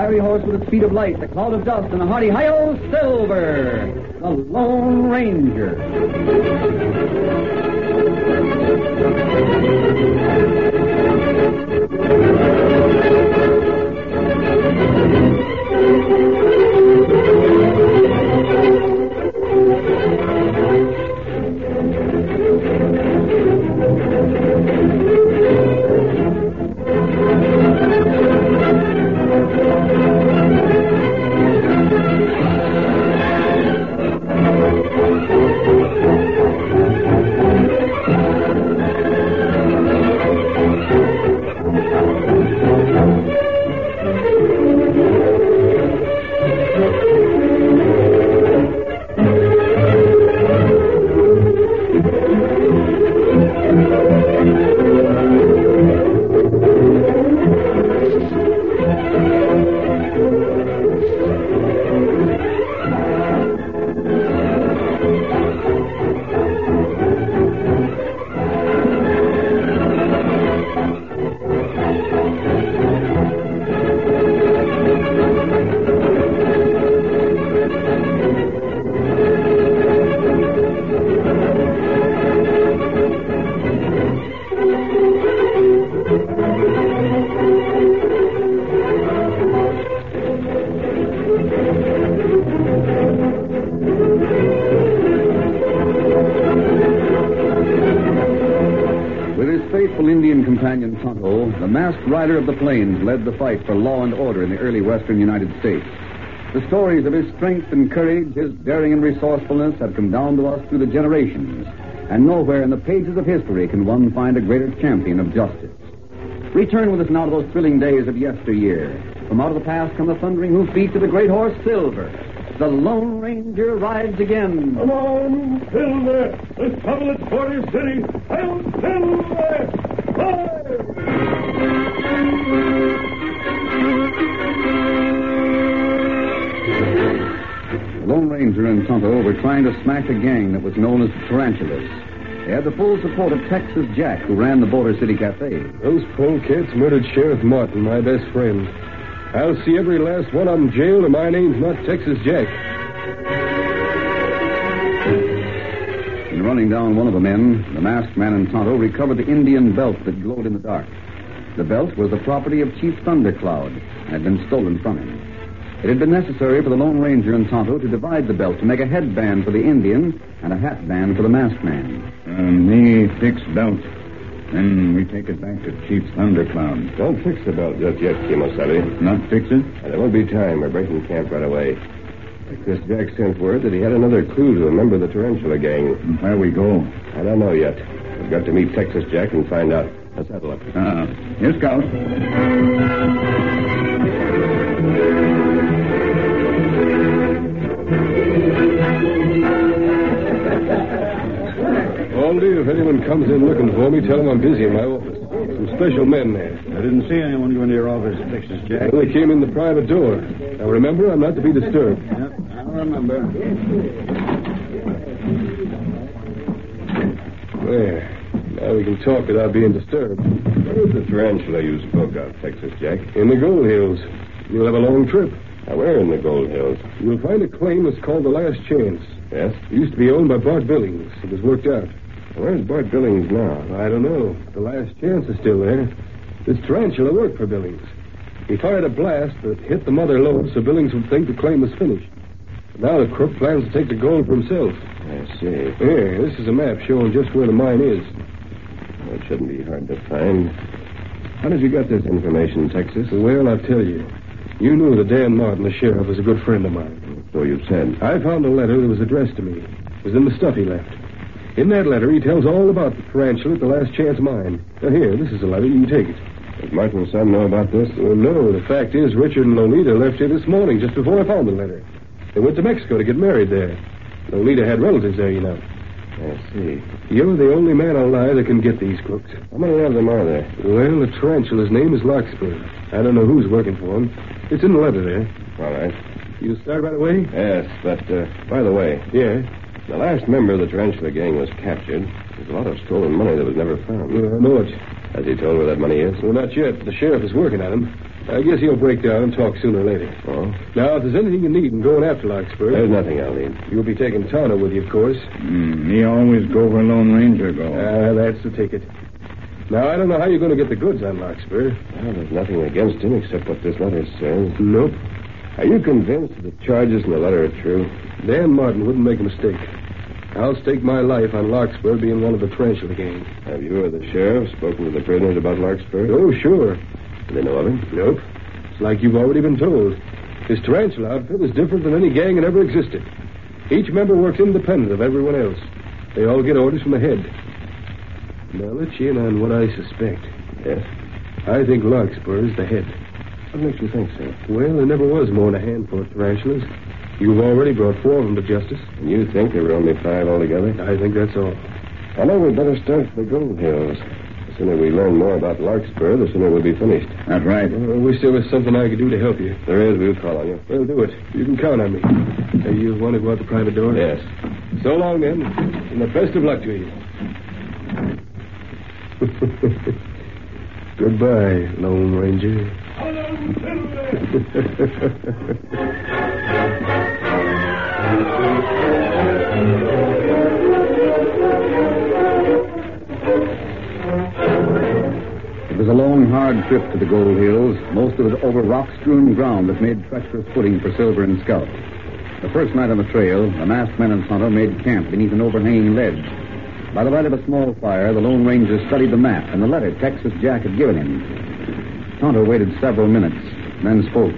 fiery horse with a speed of light, the cloud of dust, and a hearty hi-yo, Silver, the Lone Ranger. Indian Tonto, the masked rider of the plains, led the fight for law and order in the early western United States. The stories of his strength and courage, his daring and resourcefulness have come down to us through the generations, and nowhere in the pages of history can one find a greater champion of justice. Return with us now to those thrilling days of yesteryear. From out of the past come the thundering hoofbeats of the great horse Silver. The Lone Ranger rides again. Come on, Silver! Let's travel at Border City. Hail Silver! The Lone Ranger and Tonto were trying to smash a gang that was known as the Tarantulas. They had the full support of Texas Jack, who ran the Border City Cafe. Those polecats murdered Sheriff Martin, my best friend. I'll see every last one of them jailed, or my name's not Texas Jack. In running down one of the men, the masked man and Tonto recovered the Indian belt that glowed in the dark. The belt was the property of Chief Thundercloud and had been stolen from him. It had been necessary for the Lone Ranger and Tonto to divide the belt to make a headband for the Indian and a hatband for the masked man. Me fix belt. Then we take it back to Chief Thundercloud. Don't fix the belt just yet, Kimosabe. Not fix it? There won't be time. We're breaking camp right away. Texas Jack sent word that he had another clue to a member of the Tarantula gang. And where we go? I don't know yet. We've got to meet Texas Jack and find out. Let's saddle up. Here, Scout. Baldy, if anyone comes in looking for me, tell them I'm busy in my office. Some special men there. I didn't see anyone go into your office, Texas Jack. I only came in the private door. Now, remember, I'm not to be disturbed. Yep, I remember. There. Now we can talk without being disturbed. Where's the tarantula you spoke of, Texas Jack? In the Gold Hills. You'll have a long trip. Now, where in the Gold Hills? You'll find a claim that's called the Last Chance. Yes? It used to be owned by Bart Billings. It was worked out. Where's Bart Billings now? I don't know. The Last Chance is still there. This tarantula worked for Billings. He fired a blast that hit the mother lode so Billings would think the claim was finished. But now the crook plans to take the gold for himself. I see. Here, this is a map showing just where the mine is. Well, it shouldn't be hard to find. How did you get this information, Texas? Well, I'll tell you. You knew that Dan Martin, the sheriff, was a good friend of mine. So you said. I found a letter that was addressed to me. It was in the stuff he left. In that letter, he tells all about the tarantula at the Last Chance mine. Now, here, this is a letter. You can take it. Does Martin's son know about this? Well, no. The fact is, Richard and Lolita left here this morning, just before I found the letter. They went to Mexico to get married there. Lolita had relatives there, you know. I see. You're the only man alive that can get these crooks. How many of them are there? Well, the tarantula's name is Larkspur. I don't know who's working for him. It's in the letter there. All right. You start right away? Yes, but, by the way. Yeah? The last member of the tarantula gang was captured. There's a lot of stolen money that was never found. I know it. Has he told where that money is? Well, not yet. The sheriff is working on him. I guess he'll break down and talk sooner or later. Oh? Now, if there's anything you need in going after Larkspur... There's nothing I'll need. You'll be taking Tonto with you, of course. He always go where Lone Ranger go. That's the ticket. Now, I don't know how you're going to get the goods on Larkspur. Well, there's nothing against him except what this letter says. Nope. Are you convinced that the charges in the letter are true? Dan Martin wouldn't make a mistake. I'll stake my life on Larkspur being one of the tarantula gang. Have you or the sheriff spoken to the prisoners about Larkspur? Oh, sure. Do they know of him? Nope. It's like you've already been told. This tarantula outfit is different than any gang that ever existed. Each member works independent of everyone else. They all get orders from the head. Now, let you in on what I suspect. Yes? I think Larkspur is the head. What makes you think so? Well, there never was more than a handful of tarantulas. You've already brought 4 of them to justice. And you think there were only 5 altogether? I think that's all. I know we'd better start for the Gold Hills. The sooner we learn more about Larkspur, the sooner we'll be finished. That's right. I wish there was something I could do to help you. There is. We'll call on you. Well, do it. You can count on me. Hey, you want to go out the private door? Yes. So long, then. And the best of luck to you. Goodbye, Lone Ranger. It was a long, hard trip to the Gold Hills, most of it over rock-strewn ground that made treacherous footing for Silver and Scout. The first night on the trail, the masked men and Tonto made camp beneath an overhanging ledge. By the light of a small fire, the Lone Ranger studied the map and the letter Texas Jack had given him. Tonto waited several minutes, then spoke.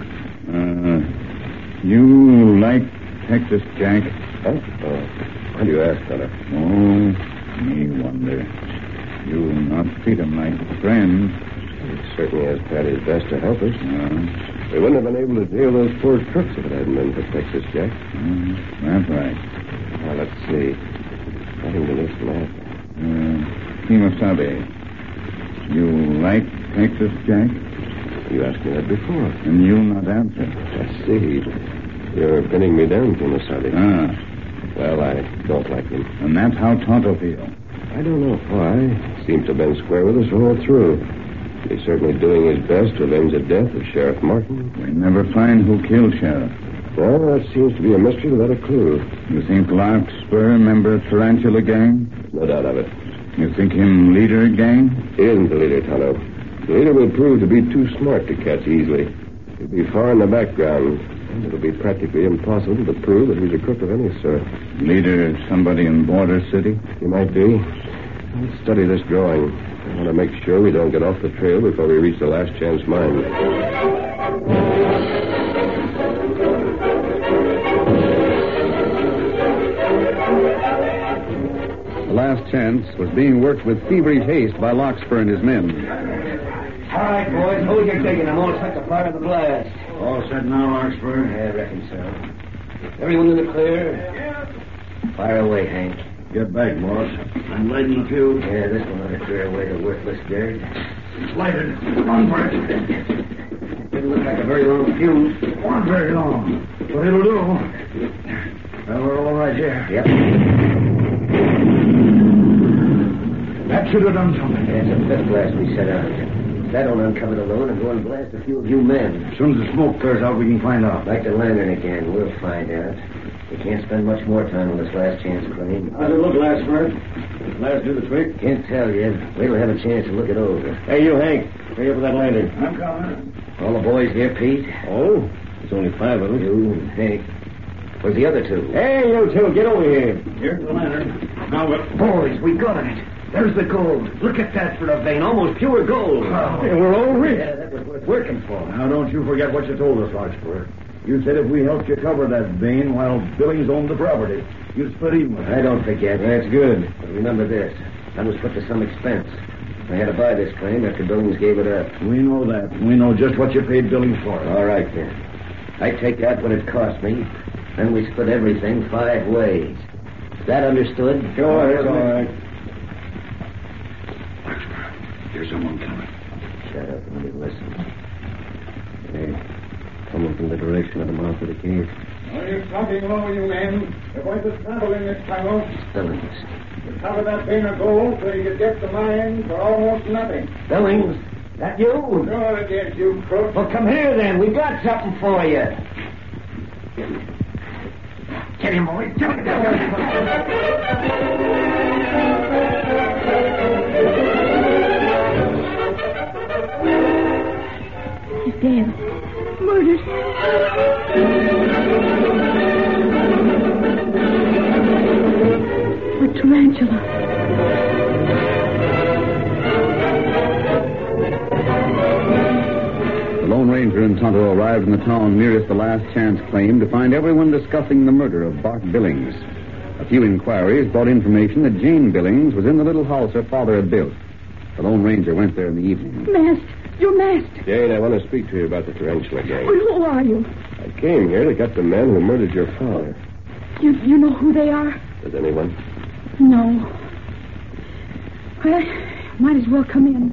You like Texas Jack? Huh? Why do you ask, Tonto? Oh, me wonder. You not treat him like friends. He certainly has tried his best to help us. We wouldn't have been able to deal those 4 crooks if it hadn't been for Texas Jack. That's right. Now, let's see. Nothing to this map. Kemosabe, you like Texas Jack? You asked me that before. And you not answer. I see. You're pinning me down, Kemosabe. Well, I don't like him. And that's how Tonto feel. I don't know why. He seems to have been square with us all through. He's certainly doing his best to avenge the death of Sheriff Martin. We never find who killed Sheriff. Well, that seems to be a mystery without a clue. You think Larkspur member of Tarantula Gang? No doubt of it. You think him leader of gang? He isn't the leader, Tonto. The leader will prove to be too smart to catch easily. He'll be far in the background, and it'll be practically impossible to prove that he's a crook of any sort. Leader somebody in Border City? He might be. Let's study this drawing. I want to make sure we don't get off the trail before we reach the Last Chance mine. The Last Chance was being worked with feverish haste by Larkspur and his men. All right, boys, hold your digging. I'm all set to fire the blast. All set now, Larkspur? Yeah, I reckon so. Everyone in the clear? Fire away, Hank. Get back, boss. I'm lighting the fuse. Yeah, this one ought to clear away the worthless dirt. It's lighted. Run for it. Didn't look like a very long fuse. Not very long, but it'll do. Well, we're all right here. Yep. That should have done something. That's the 5th blast we set out. That don't uncover the load and go and blast a few of you men. As soon as the smoke clears out, we can find out. Like the lantern again. We'll find out. We can't spend much more time on this Last Chance claim. How's it look, Larkspur? Last do the trick? Can't tell yet. Wait till I have a chance to look it over. Hey, you, Hank. Hurry up with that lantern. I'm coming. All the boys here, Pete? Oh? There's only 5 of them. You and Hank. Where's the other 2? Hey, you 2, get over here. Here's the lantern. Now, Boys, we got it. There's the gold. Look at that for a vein. Almost pure gold. And we're all rich. Yeah, that was worth working for. Now, don't you forget what you told us, Larkspur. You said if we helped you cover that vein while Billings owned the property, you'd split even with I don't forget. That's good. But remember this. I was put to some expense. I had to buy this claim after Billings gave it up. We know that. We know just what you paid Billings for it. All right, then. I take out what it cost me. Then we split everything 5 ways. Is that understood? Sure, it's all right. Larkspur, here's someone coming. Shut up and let me listen. Hey, coming from the direction of the mouth of the cave. Are you talking low, you men? You're going to travel in this tunnel. Billings. You cover that vein of gold so you could get the mine for almost nothing. Billings, That you? Go again, you crook. Well, come here then. We got something for you. Get him, boy. Get He's dead. Murdered. A tarantula. The Lone Ranger and Tonto arrived in the town nearest the last chance claim to find everyone discussing the murder of Bart Billings. A few inquiries brought information that Jane Billings was in the little house her father had built. The Lone Ranger went there in the evening. Masked. You're masked. Jane, I want to speak to you about the tarantula gang. Who are you? I came here to get the men who murdered your father. You know who they are? Does anyone? No. Well, might as well come in.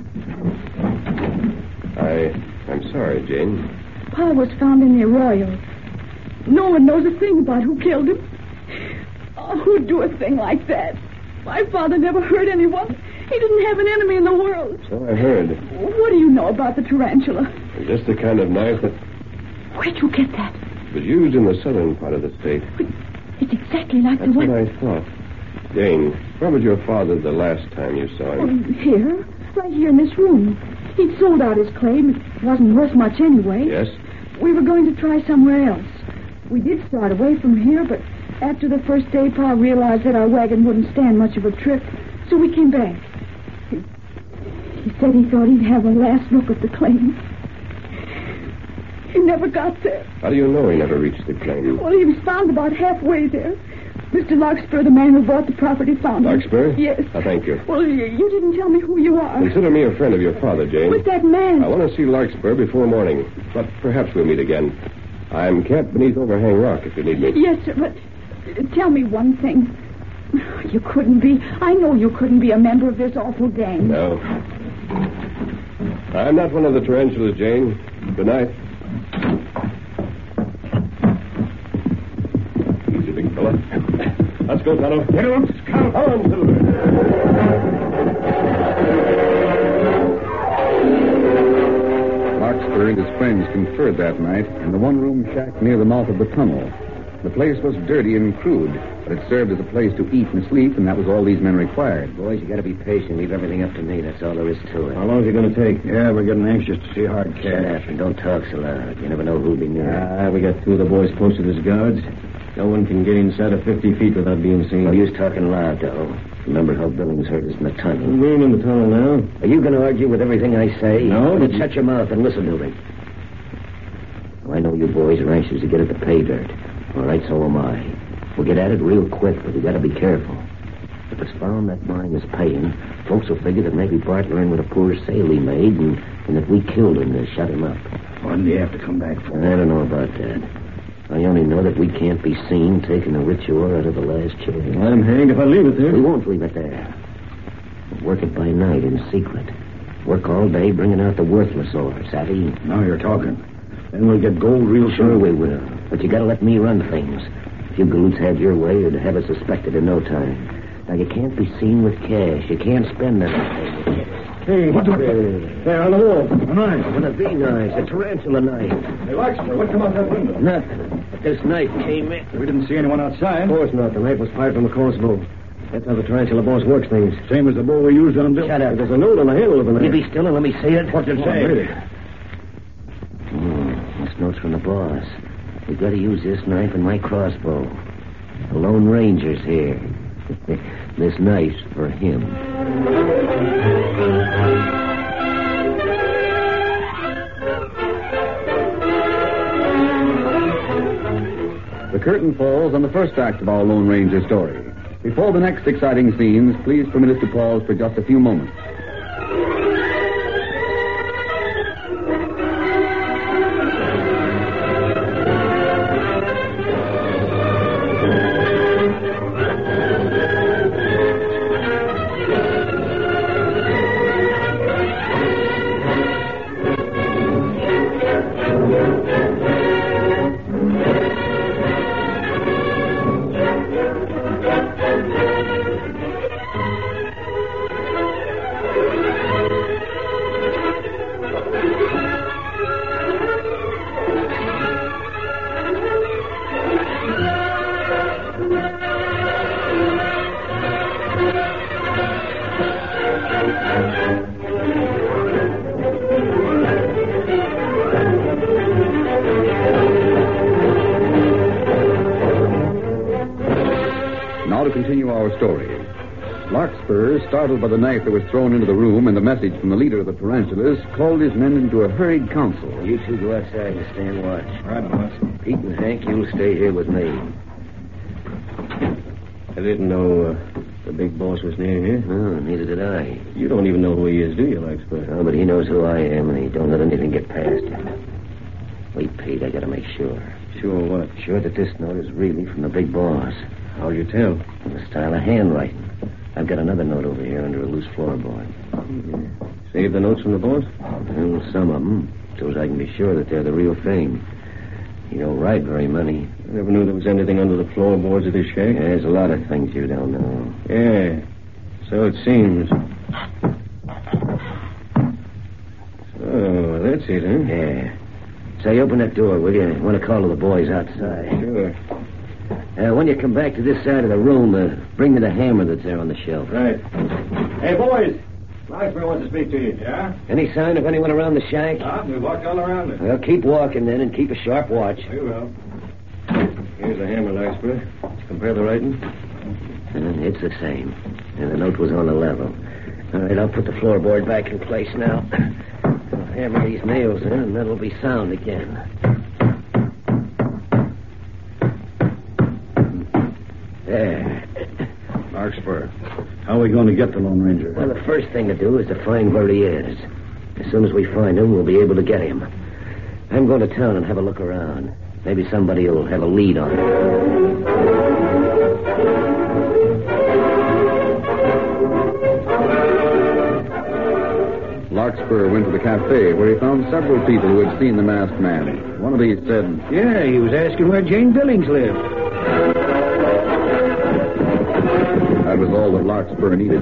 I'm sorry, Jane. Pa was found in the arroyo. No one knows a thing about who killed him. Oh, who'd do a thing like that? My father never hurt anyone. He didn't have an enemy in the world. So I heard. What do you know about the tarantula? It's just the kind of knife that Where'd you get that? was used in the southern part of the state. It's exactly like That's the one... what I thought. Jane, where was your father the last time you saw him? Here. Right here in this room. He'd sold out his claim. It wasn't worth much anyway. Yes? We were going to try somewhere else. We did start away from here, but after the first day, Pa realized that our wagon wouldn't stand much of a trip, so we came back. He said he thought he'd have a last look at the claim. He never got there. How do you know he never reached the claim? Well, he was found about halfway there. Mr. Larkspur, the man who bought the property, found him. Larkspur? Yes. Thank you. Well, you didn't tell me who you are. Consider me a friend of your father, Jane. With that man. I want to see Larkspur before morning, but perhaps we'll meet again. I'm camped beneath Overhang Rock if you need me. Yes, sir, but tell me one thing. You couldn't be... I know you couldn't be a member of this awful gang. No. I'm not one of the tarantulas, Jane. Good night. Easy, big fella. Let's go, Tonto. Get him, Scout. On, Silver. Larkspur and his friends conferred that night in the one-room shack near the mouth of the tunnel. The place was dirty and crude, but it served as a place to eat and sleep, and that was all these men required. Boys, you got to be patient. Leave everything up to me. That's all there is to it. How long is it going to take? Yeah, we're getting anxious to see hard Shut cash. up and don't talk so loud. You never know who'll be near. We got two of the boys posted as guards. No one can get inside of 50 feet without being seen. Well, you's talking loud, though. Remember how Billings hurt us in the tunnel. We're in the tunnel now. Are you going to argue with everything I say? No. Then shut your mouth and listen to me. Well, I know you boys are anxious to get at the pay dirt. All right, so am I. We'll get at it real quick, but we got to be careful. If it's found that mine is paying, folks will figure that maybe Bart learned what a poor sale he made, and that we killed him to shut him up. When do you have to come back for? I don't know about that. I only know that we can't be seen taking the rich ore out of the last chair. Let him hang if I leave it there. We won't leave it there. We'll work it by night in secret. Work all day bringing out the worthless ore, savvy? Now you're talking. Then we'll get gold real Sure soon. we will. But you got to let me run things. If you galoots had your way, you'd have us suspected in no time. Now, you can't be seen with cash. You can't spend anything. Hey, what's up there on the wall? A knife. One of these knives, a tarantula knife. Hey, Larkspur, what come out that window? Nothing. But this knife came in. We didn't see anyone outside. Of course not. The knife was fired from the crossbow. That's how the tarantula boss works things. Same as the bow we used on Bill. Shut up. There's a note on the handle of the knife. You be still and let me see it. What's it say? This note's from the boss. We've got to use this knife and my crossbow. The Lone Ranger's here. This knife's for him. The curtain falls on the first act of our Lone Ranger story. Before the next exciting scenes, please permit us to pause for just a few moments. Larkspur, startled by the knife that was thrown into the room and the message from the leader of the tarantulas, called his men into a hurried council. You two go outside and stand watch. Right, boss. Pete and Hank, you'll stay here with me. I didn't know the big boss was near here. No, neither did I. You don't even know who he is, do you, Larkspur? No, but he knows who I am, and he don't let anything get past him. Wait, Pete, I gotta make sure. Sure what? Sure that this note is really from the big boss. How'll you tell? From the style of handwriting. I've got another note over here under a loose floorboard. Save the notes from the boss? Well, some of them, so as I can be sure that they're the real thing. He don't write very many. I never knew there was anything under the floorboards of this shack. Yeah, there's a lot of things you don't know. Yeah, so it seems. Oh, that's it, huh? Yeah. Say, open that door, will you? I want to call to the boys outside. Sure. When you come back to this side of the room, bring me the hammer that's there on the shelf. Right. Hey, boys. Larkspur wants to speak to you. Yeah? Any sign of anyone around the shack? We walked all around it. Well, keep walking then and keep a sharp watch. We will. Here's the hammer, Larkspur. Compare the writing. It's the same. And the note was on the level. All right, I'll put the floorboard back in place now. I'll hammer these nails in, and that'll be sound again. There. Larkspur, how are we going to get the Lone Ranger? Well, the first thing to do is to find where he is. As soon as we find him, we'll be able to get him. I'm going to town and have a look around. Maybe somebody will have a lead on him. Larkspur went to the cafe where he found several people who had seen the masked man. One of these said, Yeah, he was asking where Jane Billings lived. that was all that Larkspur needed.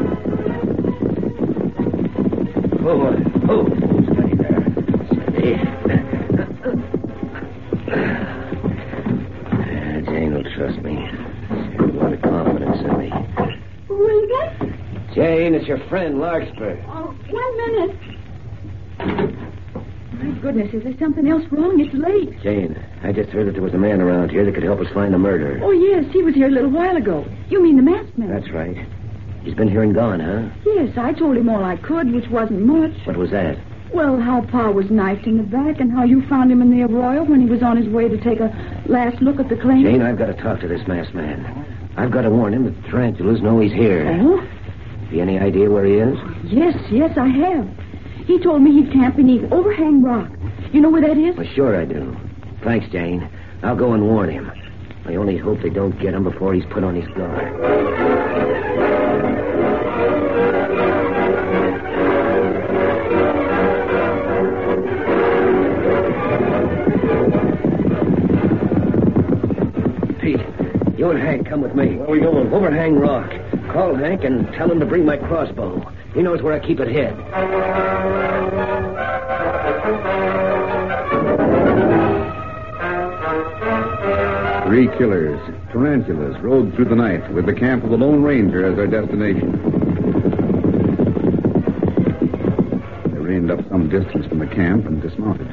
Steady there. Steady. Jane will trust me. She has a lot of confidence in me. Who is it? Jane, it's your friend, Larkspur. Oh, 1 minute. My goodness, is there something else wrong? It's late. Jane, I just heard that there was a man around here that could help us find the murderer. Oh, yes, he was here a little while ago. You mean the masked man? That's right. He's been here and gone, huh? Yes, I told him all I could, which wasn't much. What was that? Well, how Pa was knifed in the back and how you found him in the Arroyo when he was on his way to take a last look at the claim. Jane, I've got to talk to this masked man. I've got to warn him that the tarantulas know he's here. Oh? Have you any idea where he is? Yes, I have. He told me he'd camp beneath Overhang Rock. You know where that is? Well, sure I do. Thanks, Jane. I'll go and warn him. I only hope they don't get him before he's put on his guard. Pete, you and Hank come with me. Where are we going? Overhang Rock. Call Hank and tell him to bring my crossbow. He knows where I keep it hid. Three killers, tarantulas, rode through the night with the camp of the Lone Ranger as their destination. They reined up some distance from the camp and dismounted.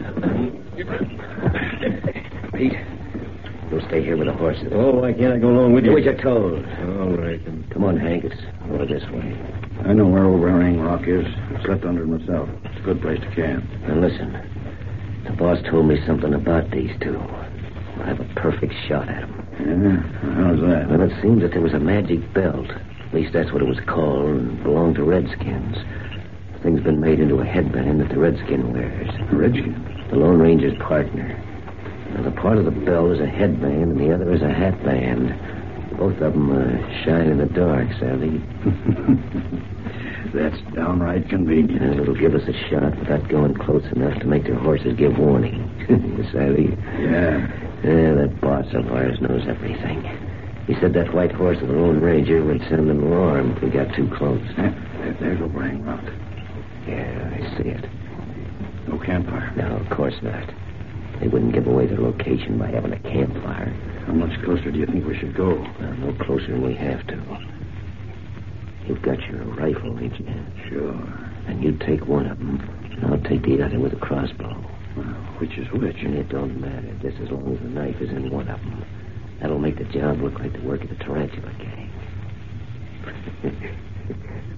Pete, you'll stay here with the horses. Oh, why can't I go along with you? Do what you're told. All right, then. Come on, Hank. It's over this way. I know where Overhang Rock is. I slept under it myself. It's a good place to camp. Now, listen. The boss told me something about these two. We'll have a perfect shot at them. Yeah? How's that? Well, it seems that there was a magic belt. At least that's what it was called and belonged to Redskins. The thing's been made into a headband that the Redskin wears. Redskin? The Lone Ranger's partner. Now, the part of the belt is a headband and the other is a hatband. Both of them shine in the dark, Sally. That's downright convenient. And it'll give us a shot without going close enough to make their horses give warning. Sally? Yeah. Yeah, that boss of ours knows everything. He said that white horse of the Lone Ranger would send an alarm if we got too close. There's Overhang Rock. Yeah, I see it. No campfire. No, of course not. They wouldn't give away their location by having a campfire. How much closer do you think we should go? Well, no closer than we have to. You've got your rifle, ain't you? Sure. And you take one of them, and I'll take the other with a crossbow. Well, which is which? And it don't matter, just as long as the knife is in one of them. That'll make the job look like the work of the tarantula gang.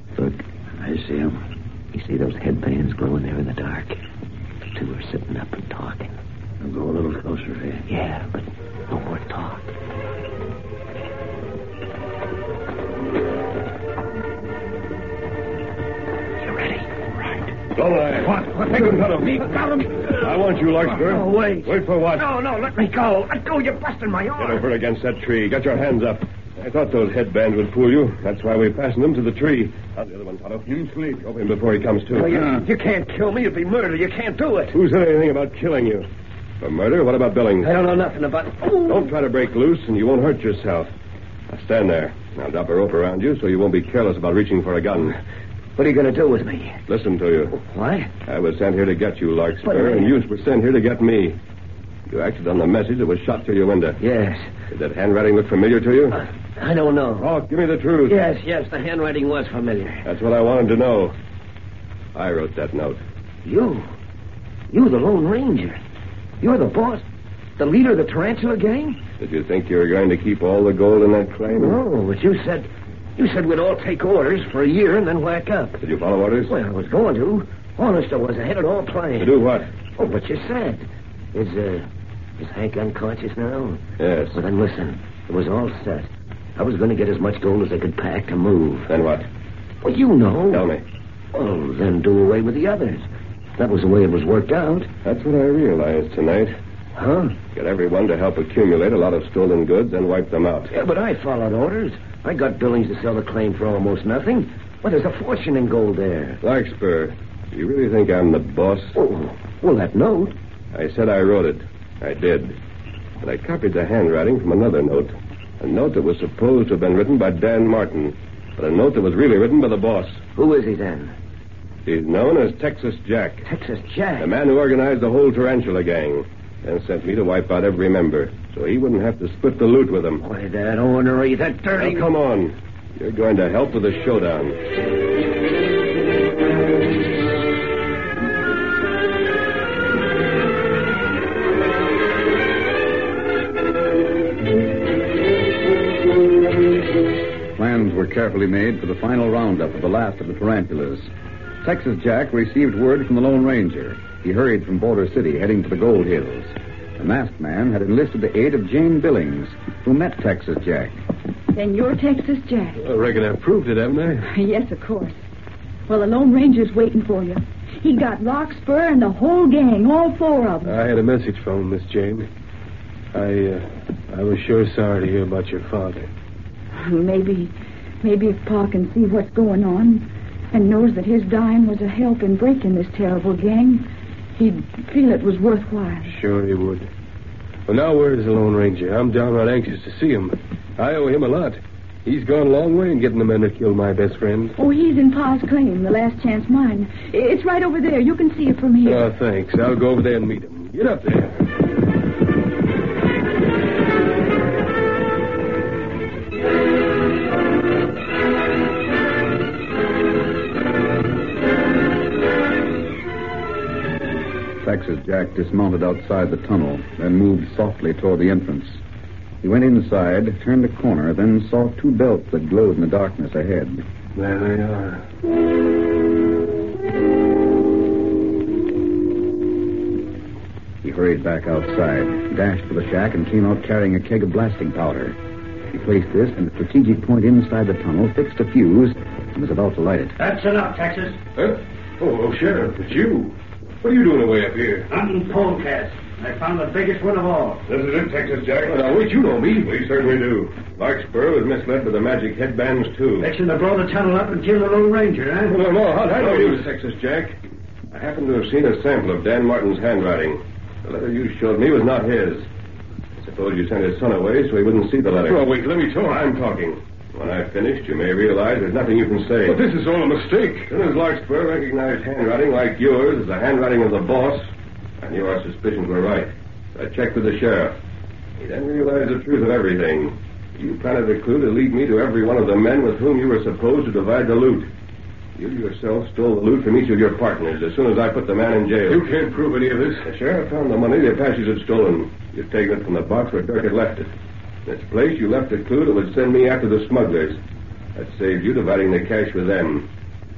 see them? You see those headbands glowing there in the dark? The two are sitting up and talking. I'll go a little closer, eh? Yeah, but no more talk. You ready? Right. All right. What? Take him, fellow. Me got him. I want you, Larkspur. Oh, wait. Wait for what? No, let me go. Let go. You're busting my arm. Get over against that tree. Get your hands up. I thought those headbands would fool you. That's why we fastened them to the tree. How's the other one, Tonto? In sleep. Rope him before he comes to. You can't kill me. It'd be murder. You can't do it. Who said anything about killing you? For murder? What about Billings? I don't know nothing about it. Oh. Don't try to break loose, and you won't hurt yourself. Now stand there. I'll drop a rope around you so you won't be careless about reaching for a gun. What are you going to do with me? Listen to you. What? I was sent here to get you, Larkspur, and you were sent here to get me. You acted on the message that was shot through your window. Yes. Did that handwriting look familiar to you? I don't know. Oh, give me the truth. Yes, the handwriting was familiar. That's what I wanted to know. I wrote that note. You, the Lone Ranger. You're the boss, the leader of the Tarantula Gang? Did you think you were going to keep all the gold in that claim? No, but you said we'd all take orders for a year and then whack up. Did you follow orders? Well, I was going to. Honest, I was. I had it all planned. To do what? Oh, but you said. Is Hank unconscious now? Yes. Well, then listen. It was all set. I was going to get as much gold as I could pack to move. Then what? Well, you know. Tell me. Well, then do away with the others. That was the way it was worked out. That's what I realized tonight. Huh? Get everyone to help accumulate a lot of stolen goods and wipe them out. Yeah, but I followed orders. I got Billings to sell the claim for almost nothing. Well, there's a fortune in gold there. Larkspur, do you really think I'm the boss? Oh, well, that note. I said I wrote it. I did. But I copied the handwriting from another note. A note that was supposed to have been written by Dan Martin. But a note that was really written by the boss. Who is he then? He's known as Texas Jack. Texas Jack? The man who organized the whole Tarantula gang. And sent me to wipe out every member. So he wouldn't have to split the loot with them. Boy, that ornery, that dirty... Now, come on. You're going to help with the showdown. Plans were carefully made for the final roundup of the last of the tarantulas. Texas Jack received word from the Lone Ranger. He hurried from Boulder City, heading to the Gold Hills. The masked man had enlisted the aid of Jane Billings, who met Texas Jack. Then you're Texas Jack. I reckon I've proved it, haven't I? Yes, of course. Well, the Lone Ranger's waiting for you. He got Larkspur and the whole gang, all four of them. I had a message from Miss Jane. I was sure sorry to hear about your father. Maybe if Pa can see what's going on and knows that his dying was a help in breaking this terrible gang, he'd feel it was worthwhile. Sure he would. Well, now where's the Lone Ranger? I'm downright anxious to see him. I owe him a lot. He's gone a long way in getting the men that killed my best friend. Oh, he's in Pa's claim, the last chance mine. It's right over there. You can see it from here. Oh, thanks. I'll go over there and meet him. Get up there. Texas Jack dismounted outside the tunnel, then moved softly toward the entrance. He went inside, turned a corner, then saw two belts that glowed in the darkness ahead. There they are. He hurried back outside, dashed for the shack, and came out carrying a keg of blasting powder. He placed this in a strategic point inside the tunnel, fixed a fuse, and was about to light it. That's enough, Texas. Huh? Oh, Sheriff, it's you. What are you doing away up here? Hunting polecats. I found the biggest one of all. This is it, Texas Jack. Well, now, wait, you know me. We certainly do. Larkspur was misled by the magic headbands, too. Fixing to blow the tunnel up and kill the Lone Ranger, huh? No, how'd I know you, Texas Jack? I happen to have seen a sample of Dan Martin's handwriting. The letter you showed me was not his. I suppose you sent his son away so he wouldn't see the letter. Well, wait, let me talk. I'm talking. When I've finished, you may realize there's nothing you can say. But this is all a mistake. As soon as Larkspur recognized handwriting like yours as the handwriting of the boss, I knew our suspicions were right. I checked with the sheriff. He then realized the truth of everything. You planted a clue to lead me to every one of the men with whom you were supposed to divide the loot. You yourself stole the loot from each of your partners as soon as I put the man in jail. You can't prove any of this. The sheriff found the money the Apaches had stolen. You'd taken it from the box where Dirk had left it. In its place, you left a clue that would send me after the smugglers. That saved you dividing the cash with them.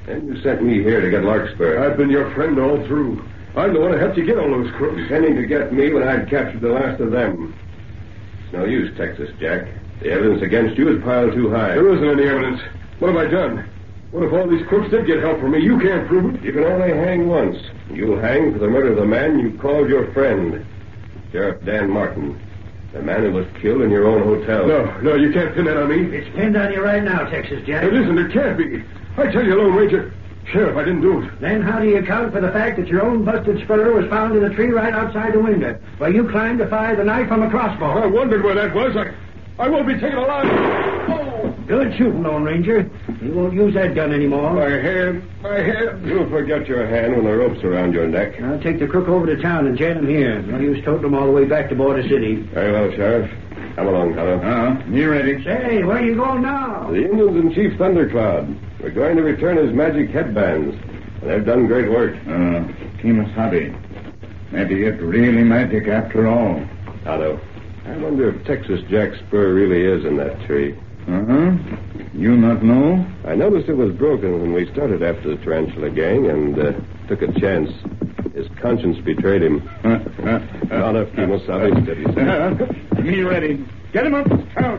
And you sent me here to get Larkspur. I've been your friend all through. I'm the one who helped you get all those crooks. Intending to get me when I'd captured the last of them. It's no use, Texas Jack. The evidence against you is piled too high. There isn't any evidence. What have I done? What if all these crooks did get help from me? You can't prove it. You can only hang once. You'll hang for the murder of the man you called your friend, Sheriff Dan Martin. The man who was killed in your own hotel. No, you can't pin that on me. It's pinned on you right now, Texas Jack. It isn't. It can't be. I tell you, Lone Ranger. Sheriff, I didn't do it. Then how do you account for the fact that your own busted spur was found in a tree right outside the window, where you climbed to fire the knife from a crossbow? I wondered where that was. I won't be taken alive. Oh! Good shooting, Lone Ranger. You won't use that gun anymore. My hand. You'll forget your hand when the rope's around your neck. I'll take the crook over to town and jail him here. No use toting him all the way back to Border City. Very well, Sheriff. Come along, Tonto. Me ready. Say, where are you going now? The Indians and Chief Thundercloud. We're going to return his magic headbands. And they've done great work. Kemosabe. Maybe it really magic after all. Tonto, I wonder if Texas Jack's spur really is in that tree. You not know? I noticed it was broken when we started after the Tarantula gang and took a chance. His conscience betrayed him. Not up, Kemosabe. Steady. Me ready. Get him up, Scout.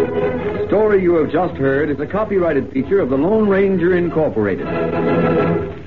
You have just heard is a copyrighted feature of the Lone Ranger Incorporated.